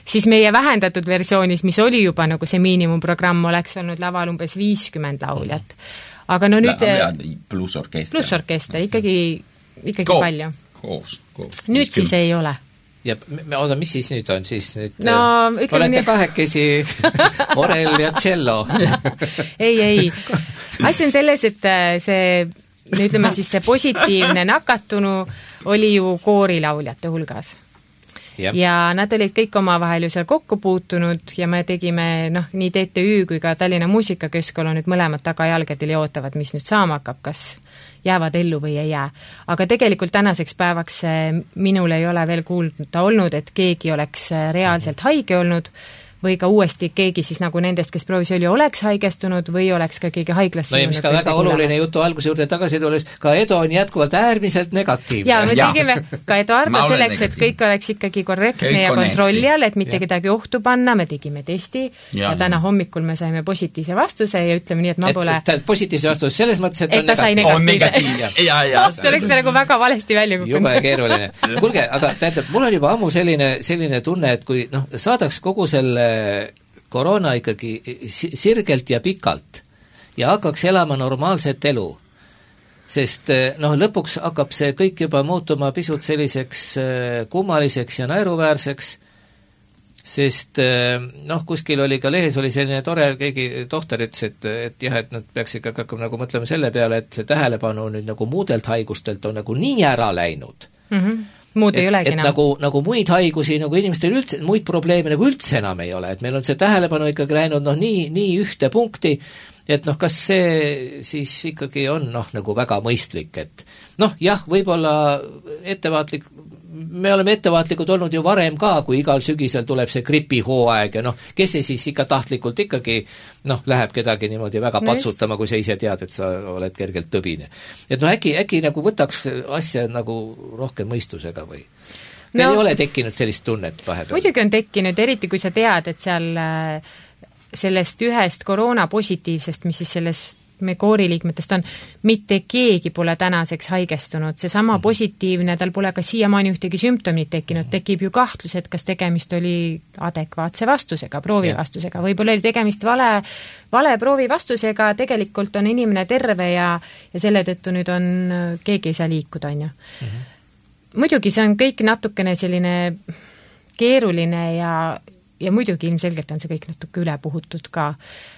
siis meie vähendatud versioonis, mis oli juba nagu see miinimumprogramm, oleks olnud laval umbes 50 lauljat. Aga no nüüd... Pluss orkester, ikkagi palju. Koos. Nüüd siis ei ole. Ja osa, mis siis nüüd on? Siis nüüd olete kahekesi orel ja cello. ei. Asi on selles, et see, ütleme siis see positiivne nakatunu oli ju koorilauljate hulgas. Ja nad olid kõik omavahel ju seal kokku puutunud ja me tegime, nii TTÜ kui ka Tallinna Muusikakeskkol on nüüd mõlemad tagajalgadel ja ootavad, mis nüüd saama hakkab, kas jäävad ellu või ei jää. Aga tegelikult tänaseks päevaks minul ei ole veel kuulda olnud, et keegi oleks reaalselt haige olnud või ka uuesti keegi siis nagu nendest, kes proovis oli, oleks haigestunud või oleks ka keegi haiglasse. No ja mis ka väga oluline jutu alguse juurde tagasi tulles, ka Edo on jätkuvalt äärmiselt negatiivne. Ja me tegime ka Eduardo selleks, et kõik oleks ikkagi korrektne ja kontrolli all, et mitte kedagi ohtu panna, me tegime testi ja täna hommikul me saime positiivse vastuse ja ütleme nii, et ma pole... Positiivse vastuse selles mõttes, et ta sai negatiivse. See oleks nagu väga valesti välja kukkunud. Jube keeruline. Kuulge, aga tähendab, mul on juba ammu selline tunne, et kui saadaks kogu selle koroona ikkagi sirgelt ja pikalt ja hakkaks elama normaalset elu, sest lõpuks hakkab see kõik juba muutuma pisut selliseks kummaliseks ja naeruväärseks, sest kuskil oli ka lehes oli selline tore, keegi tohter ütles, et jah, et nad peaks ikka hakkama nagu mõtlema selle peale, et see tähelepanu nüüd nagu muudelt haigustelt on nagu nii ära läinud. Muud ei olegi enam. Nagu muid haigusi, nagu inimestel üldse, muid probleeme nagu üldse enam ei ole, et meil on see tähelepanu ikkagi läinud nii ühte punkti, et kas see siis ikkagi on nagu väga mõistlik, et jah, võib-olla ettevaatlik, me oleme ettevaatlikud olnud ju varem ka, kui igal sügisel tuleb see gripihooaeg ja kes see siis ikka tahtlikult ikkagi läheb kedagi niimoodi väga patsutama, kui sa ise tead, et sa oled kergelt tõbine. Et äkki nagu võtaks asja nagu rohkem mõistusega või? Teil ei ole tekkinud sellist tunnet vahepeal? Muidugi on tekkinud, eriti kui sa tead, et seal sellest ühest koroonapositiivsest, mis siis sellest me kooriliikmetest on, mitte keegi pole tänaseks haigestunud, see sama positiivne, tal pole ka siiamaani ühtegi sümptomit tekkinud, tekib ju kahtlus, et kas tegemist oli adekvaatse vastusega, proovivastusega, võib-olla oli tegemist vale proovivastusega, tegelikult on inimene terve ja selle tõttu nüüd on, keegi ei saa liikuda, on ju. Muidugi see on kõik natukene selline keeruline ja muidugi ilmselgelt on see kõik natuke üle puhutud ka,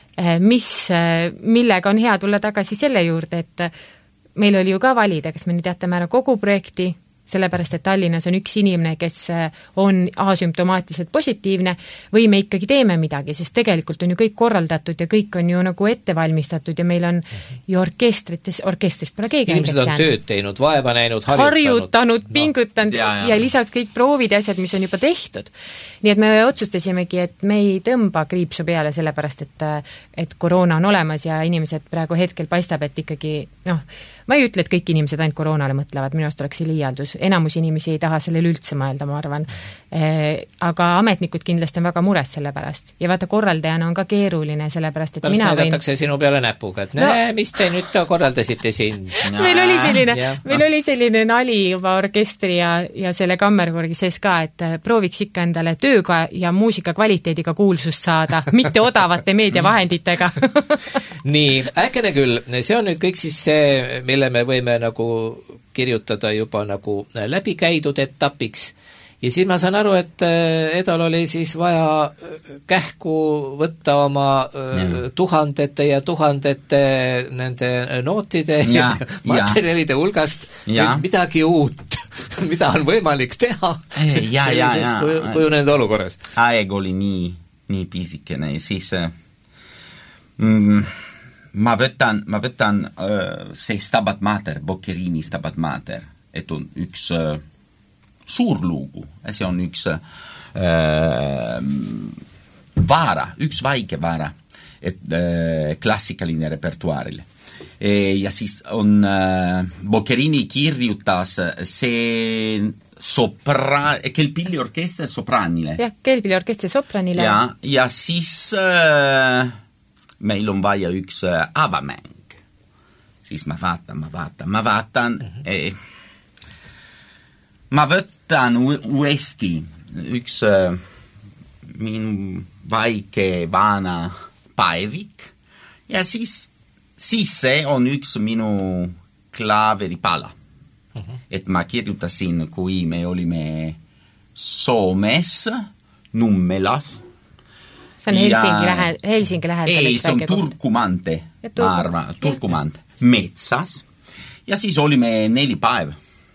millega on hea tulla tagasi selle juurde, et meil oli ju ka valida, kas me nüüd jätame ära kogu projekti, sellepärast, et Tallinnas on üks inimene, kes on asümptomaatiliselt positiivne, või me ikkagi teeme midagi, sest tegelikult on ju kõik korraldatud ja kõik on ju nagu ettevalmistatud ja meil on ju orkestrist pole keegi inimesed on tööd teinud, vaeva näinud, harjutanud, pingutanud ja lisaks kõik proovid ja asjad, mis on juba tehtud. Nii et me otsustasimegi, et me ei tõmba kriipsu peale sellepärast, et koroona on olemas ja inimesed praegu hetkel paistab, et ikkagi ma ei ütle, et kõik inimesed ainult koroonale mõtlevad, minu arust oleks see liialdus. Enamus inimesi ei taha sellele üldse mõelda, ma arvan. Aga ametnikud kindlasti on väga mures selle pärast. Ja vaata, korraldajana on ka keeruline sellepärast, et pärast näidatakse sinu peale näpuga, et mis te nüüd korraldasite siin? Meil oli selline nali juba orkestri ja selle kammerkoori sees ka, et prooviks ikka endale tööga ja muusika kvaliteediga kuulsust saada, mitte odavate meediavahenditega. Nii, äkene küll. See on nüüd kõik siis see, mille me võime nagu kirjutada juba nagu läbikäidud etapiks. Ja siis ma saan aru, et Edal oli siis vaja kähku võtta oma tuhandete ja tuhandete nende nootide ja materjalide hulgast midagi uut, mida on võimalik teha sellises kujunenud olukorras. Aeg oli nii pisikene ja siis ma võtan see Stabat Mater, Boccherini Stabat Mater, et on üks suur lugu, see on üks üks väike vaara, et klassikaline repertuaarile. Ja siis on Boccherini kirjutas see Kelpilliorkester sopranile. Jah, Kelpilliorkester sopranile. Ja siis meil on vaja üks avamäng. Siis ma vaatan. Ma võtan uuesti üks minu väike vana päevik ja siis see on üks minu klaveri-pala. Et ma kirjutasin, kui me olime Soomes, Nummelas. See on Helsingi lähedal. Ei, see on Turkumante, ma arvan, Turkumante, metsas. Ja siis olime 4 päev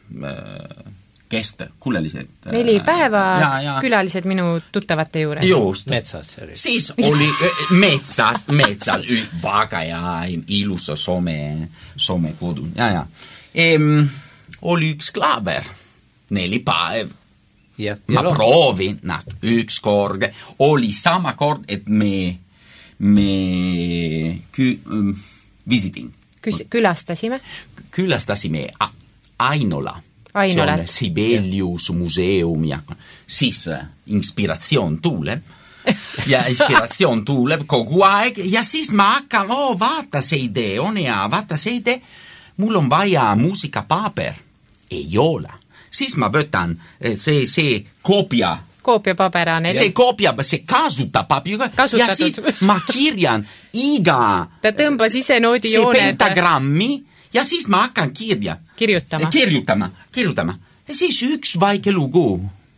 külalised. 4 päeva ja. Külalised minu tuttavate juures. Just. Metsas. Siis oli metsas, väga ja ilusa Soome kodu. Ja. Oli üks klaaver, 4 päev. Ma proovin, üks kord. Oli sama kord, et me Külastasime Ainola. Sibelius museum ja siis inspiratsioon tuuleb kogu aeg ja siis ma hakkan, vaata see idee on hea, mul on vaja muusikapaber, ei ole. Siis ma võtan see koopiapaberane. See kasutapaber ja siis ma kirjan ta tõmbas ise noodi jooned. See pentagrammi ja siis ma hakkan kirjutama. Ja siis üks väike lugu.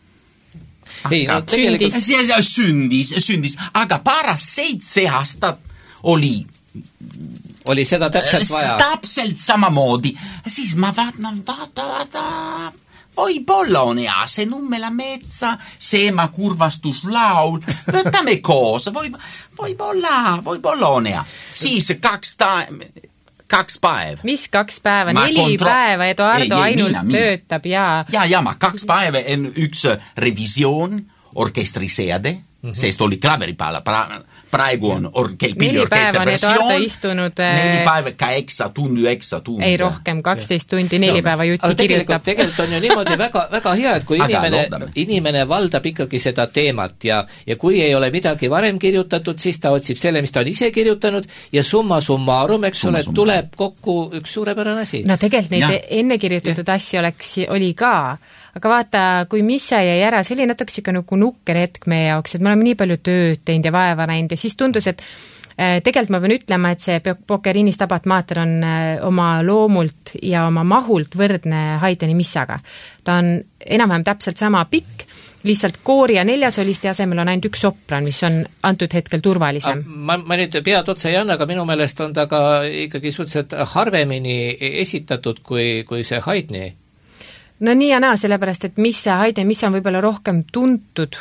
Sündis. Aga pärast 7 aastat oli seda täpselt vaja. Täpselt samamoodi. Siis ma vaata. Võib-olla on hea, see Nummela metsa, seema kurvastuslaul. Võtame koos. Võib-olla on hea. Siis 2 päeva. Mis 2 päeva? 4 päeva Eduardo ainult töötab ja... Ja, ma 2 päeva on üks revisioon orkestriseade, sest oli klaveripäällä. Praegu on pilliorkester versioon. 4 päeva 8 tunni. Ei rohkem, 12 tundi, 4 päeva jutti kirjutab. Tegelikult on ju niimoodi väga hea, et kui inimene valdab ikkagi seda teemat ja kui ei ole midagi varem kirjutatud, siis ta otsib selle, mis ta on ise kirjutanud ja summa summarum, eks ole, tuleb kokku üks suurepärane asi. No tegelikult neid enne kirjutatud asju oli ka, aga vaata, kui Missa jäi ära, see oli natuke nagu nukker hetk meie jaoks, et me oleme nii palju tööd teinud ja vaeva näinud ja siis tundus, et tegelikult ma pean ütlema, et see Boccherini Stabat Mater on oma loomult ja oma mahult võrdne Haydni Missaga. Ta on enam-vähem täpselt sama pikk, lihtsalt koori ja 4 solisti asemel on ainult üks sopran, mis on antud hetkel turvalisem. Ma nüüd pead otsa ei anna, aga minu meelest on ta ka ikkagi suhteliselt harvemini esitatud kui see Haydni. No nii ja naa, sellepärast, et Haydni Missa on võib-olla rohkem tuntud.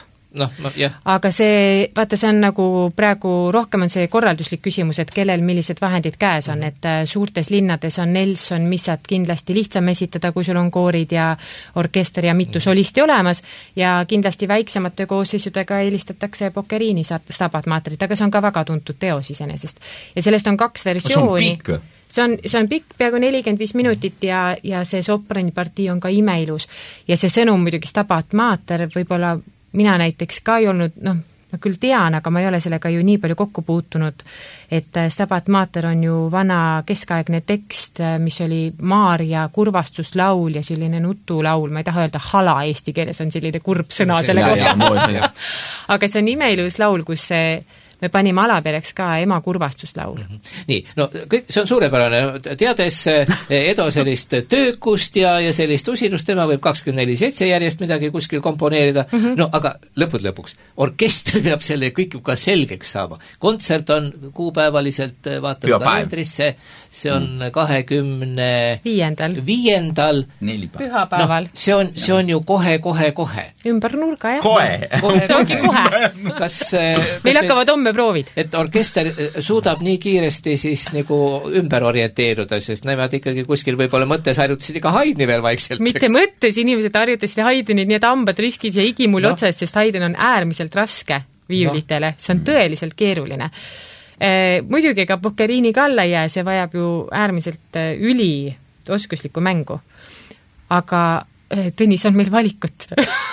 Aga see on nagu praegu rohkem on see korralduslik küsimus, et kellel millised vahendid käes on, et suurtes linnades on Nelson Missat kindlasti lihtsam esitada, kui sul on koorid ja orkester ja mitu solisti olemas ja kindlasti väiksemate koosseisudega eelistatakse Boccherini Stabat Materit, aga see on ka väga tuntud teos iseenesest. Ja sellest on 2 versiooni. See on pikk, peaaegu 45 minutit ja see sopranipartii on ka imeilus ja see sõnum muidugi Stabat Mater võib-olla mina näiteks ka ei olnud, ma küll tean, aga ma ei ole sellega ju nii palju kokku puutunud, et Stabat Mater on ju vana keskaegne tekst, mis oli Maarja kurvastuslaul ja selline nutulaul, ma ei taha öelda hala eesti keeles, on selline kurb sõna selle kohta. Aga see on imeilus laul, kus me panime alapereks ka ema kurvastuslaul. Nii, see on suurepärane. Teades Edo sellist töökust ja sellist usinust, tema võib 24/7 järjest midagi kuskil komponeerida. Aga lõpuks, orkester peab selle kõik ka selgeks saama. Kontsert on kuupäevaliselt, vaatan kalendrisse, see on 25. Pühapäeval. See on ju kohe. Ümber nurga, jah. Kohe. Meil hakkavad homme proovid. Et orkester suudab nii kiiresti siis nagu ümber orienteeruda, sest nemad ikkagi kuskil võib-olla mõttes harjutasid iga Haydni veel vaikselt. Mitte mõttes, inimesed harjutasid Haydnit, nii et hambad riskid ja igimul otsast, sest Haydn on äärmiselt raske viiulitele. See on tõeliselt keeruline. Muidugi ka Boccherini ka alla jää, see vajab ju äärmiselt üli oskuslikku mängu. Aga Tõnis, on meil valikut.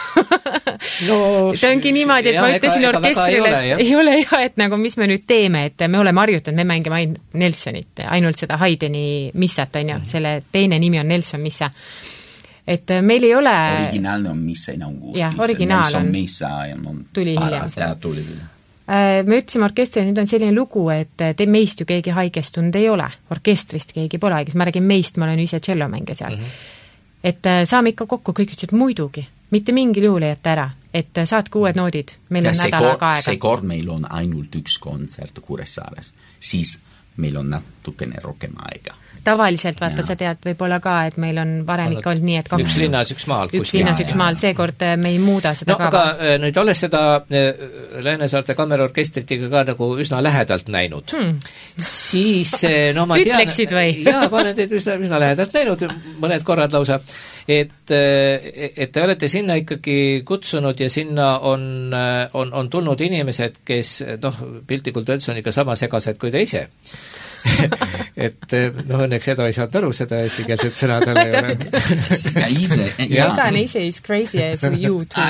See ongi niimoodi, et ma ütlesin orkestrile, ei ole jah, et nagu mis me nüüd teeme, et me oleme harjutanud, me mängime ainult Nelsonit, ainult seda Haydni Missat, on ju, selle teine nimi on Nelson Missa. et meil ei ole... Originaalne on Missa in Augustis. Jah, originaal on. Missa on tuli hiljem. Tuli. Me ütlesime orkestri, nüüd on selline lugu, et meist ju keegi haigestunud ei ole. Orkestrist keegi pole haiges. Ma räägin meist, ma olen ise tšellomänge seal. Et saame ikka kokku, kõik ütlesid muidugi. Mitte mingil juhul ei jätta ära. Et saatke uued noodid. Meil on nädal aega. See kord meil on ainult üks kontsert Kuressaares. Siis meil on natukene rohkem aega. Tavaliselt, vaata, sa tead võib-olla ka, et meil on varem ikka olnud nii, et üks linnas, üks maal. Üks linnas, üks maal, seekord me ei muuda seda ka. Aga nüüd olles seda Läänesaarte kammerorkestrit ka nagu üsna lähedalt näinud, siis ma tean... Ütleksid või? Jaa, ma olen teid üsna lähedalt näinud, mõned korrad lausa, et te olete sinna ikkagi kutsunud ja sinna on tulnud inimesed, kes piltlikult öeldes on ikka sama segased kui te ise. Et õnneks Edo ei saanud aru seda eestikeelset sõna talle ei ole. Segane ise is crazy as you too.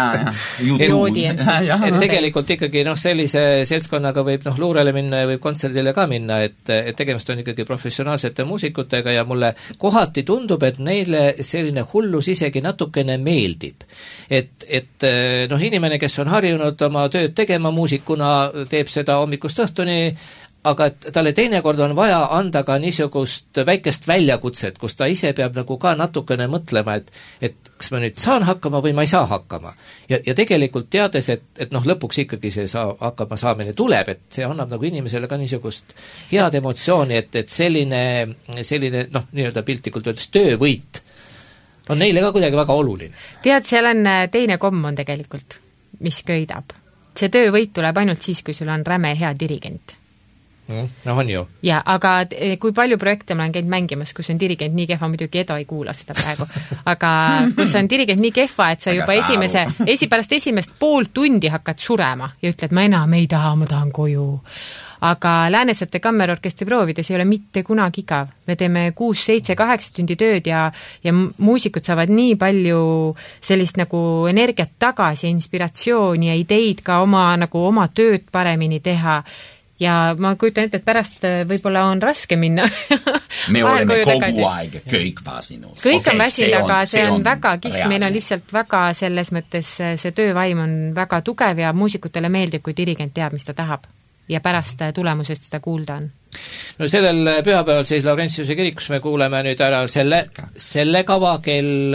Et tegelikult ikkagi sellise seltskonnaga võib luurele minna ja võib kontserdile ka minna, et tegemist on ikkagi professionaalsete muusikutega ja mulle kohati tundub, et neile selline hullus isegi natukene meeldib. Et inimene, kes on harjunud oma tööd tegema muusikuna, teeb seda hommikust õhtuni, aga talle teinekord on vaja anda ka niisugust väikest väljakutset, kus ta ise peab nagu ka natukene mõtlema, et kas ma nüüd saan hakkama või ma ei saa hakkama. Ja tegelikult teades, et lõpuks ikkagi see hakkama saamine tuleb, et see annab nagu inimesele ka niisugust head emotsiooni, et selline nii-öelda piltlikult öeldes töövõit on neile ka kuidagi väga oluline. Tead, seal on teine komm on tegelikult, mis köidab. See töövõit tuleb ainult siis, kui sul on räme hea dirigent. On ju. Ja, aga kui palju projekte ma olen käinud mängimas, kus on dirigent nii kehva, muidugi Edo ei kuula seda praegu, aga kus on dirigent nii kehva, et sa juba pärast esimest pool tundi hakkad surema ja ütled, ma enam ei taha, ma tahan koju. Aga Läänesaarte kammerorkestri proovides ei ole mitte kunagi igav. Me teeme 6, 7, 8 tundi tööd ja muusikud saavad nii palju sellist nagu energiat tagasi, inspiratsiooni ja ideid ka oma tööd paremini teha. Ja ma kujutan ette, et pärast võib-olla on raske minna. Me oleme kogu aeg kõik väsinud. Kõik on väsinud, aga see on väga kihvt. Meil on lihtsalt väga selles mõttes, see töövaim on väga tugev ja muusikutele meeldib, kui dirigent teab, mis ta tahab. Ja pärast tulemusest seda kuulda on. No sellel pühapäeval siis Laurentiuse kirikus me kuuleme nüüd ära selle kava kell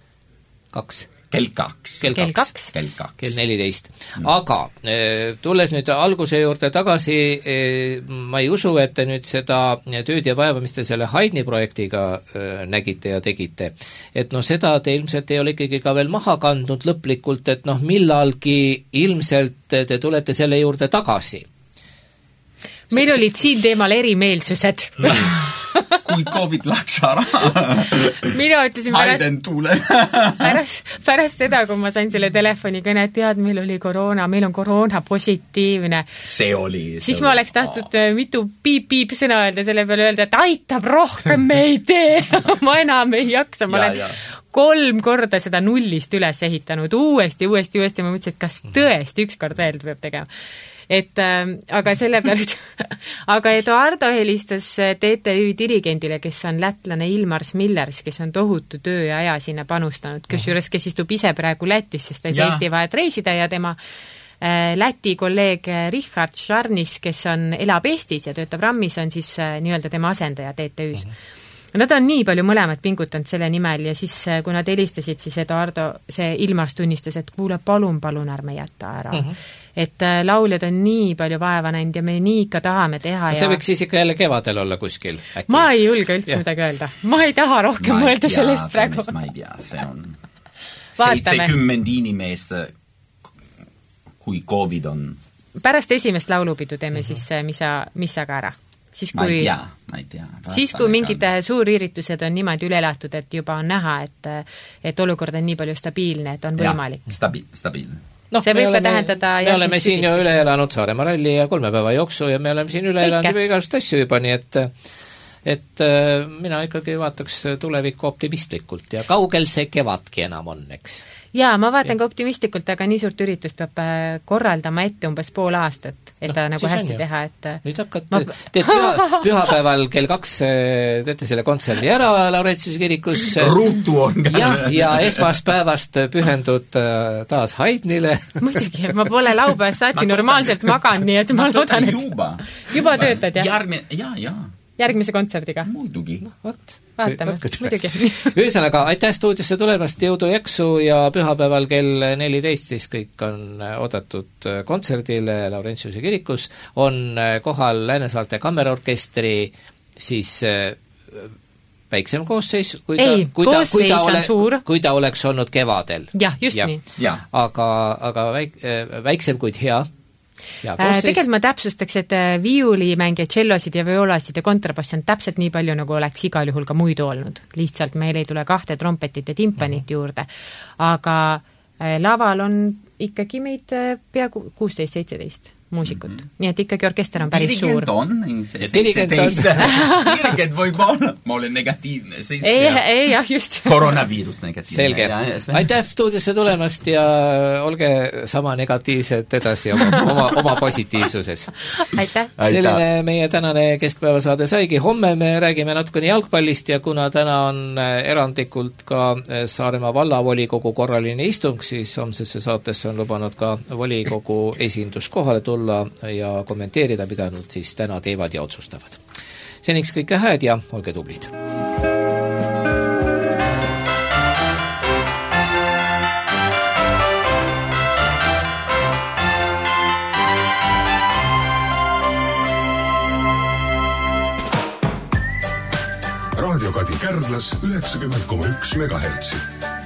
2. Kell 2. Kell 14. Aga tulles nüüd alguse juurde tagasi, ma ei usu, et te nüüd seda tööd ja vaeva, mis te selle Haydni projektiga nägite ja tegite, et seda te ilmselt ei ole ikkagi ka veel maha kandnud lõplikult, et millalgi ilmselt te tulete selle juurde tagasi. Meil olid siin teemal erimeelsused. Kui COVID läks ära. Mina ütlesin pärast seda, kui ma sain selle telefonikõne, et tead, meil oli koroona, meil on koroona positiivne. See oli. Siis ma oleks tahtnud mitu piip-piip sõna öelda, selle peale öelda, et aitab rohkem, me ei tee. Ma enam ei jaksa. Ma olen 3 korda seda nullist üles ehitanud. Uuesti. Ma mõtlesin, et kas tõesti ükskord veel peab tegema. Aga selle peale, aga Eduardo helistas TTÜ dirigendile, kes on lätlane Ilmars Millers, kes on tohutu töö ja aja sinna panustanud, kes istub ise praegu Lätis, sest ta ei Eesti vahet reisida ja tema Läti kolleeg Richard Šarnis, kes elab Eestis ja töötab Rammis, on siis nii-öelda tema asendaja TTÜs. Nad on nii palju mõlemad pingutanud selle nimel ja siis, kui nad helistasid, siis Eduardo, see Ilmars tunnistas, et kuule, palun ärme jätta ära. Et lauljad on nii palju vaeva näinud ja me nii ikka tahame teha. See võiks siis ikka jälle kevadel olla kuskil. Äkki. Ma ei julge üldse midagi öelda. Ma ei taha rohkem mõelda sellest praegu. Ma ei tea, see on 70 inimest, kui COVID on. Pärast esimest laulupidu teeme siis missaga ära. Ma ei tea. Siis, kui mingid suurüritused on niimoodi üle elatud, et juba on näha, et olukord on nii palju stabiilne, et on võimalik. Stabiilne. See võib ka tähendada... Me oleme siin ju üle elanud Saaremaa ralli ja 3 päeva jooksu ja me oleme siin üle elanud igast asju juba, nii et mina ikkagi vaataks tulevikku optimistlikult ja kaugel see kevadki enam on, eks? Jaa, ma vaatan ka optimistlikult, aga nii suurt üritust peab korraldama ette umbes pool aastat, et ta nagu hästi teha, et nüüd hakkad, teed pühapäeval kell 2 teete selle kontserdi ära Laurentiuse kirikus. Ruutu on ka. Ja esmaspäevast pühendud taas Haydnile. Muidugi, ma pole laupäevast saati normaalselt maganud, nii et ma loodan, et juba töötad, jah? Järgmise kontserdiga? Muidugi. Vaatame, muidugi. Ühesõnaga, aitäh stuudiosse tulemast, jõudu jaksu ja pühapäeval kell 14 siis kõik on oodatud kontserdile Laurentiuse kirikus. On kohal Läänesaarte kammerorkestri siis väiksem koosseis, kui ta oleks olnud kevadel. Jah, just nii. Aga väiksem, kuid hea. Tegelikult ma täpsustaks, et viiulimängijad, tšellosid ja vioolasid ja kontrabass on täpselt nii palju, nagu oleks igal juhul ka muidu olnud. Lihtsalt meil ei tule 2 trompetit ja timpanit juurde. Aga laval on ikkagi meid peaaegu 16-17 muusikut. Nii et ikkagi orkester on päris suur. Dirigent võib olla. Ma olen negatiivne. Ei, jah, just. Koronaviirus negatiivne. Selge. Aitäh stuudiosse tulemast ja olge sama negatiivsed edasi oma positiivsuses. Aitäh. Selline meie tänane keskpäevasaade saigi. Homme me räägime natukene jalgpallist ja kuna täna on erandlikult ka Saaremaa vallavolikogu korraline istung, siis homsesse saatesse on lubanud ka volikogu esindus kohale tulla ja kommenteerida, mida nad siis täna teevad ja otsustavad. Seniks kõike hääd ja olge tublid! Raadio Kadi Kärdlas 90,1 MHz.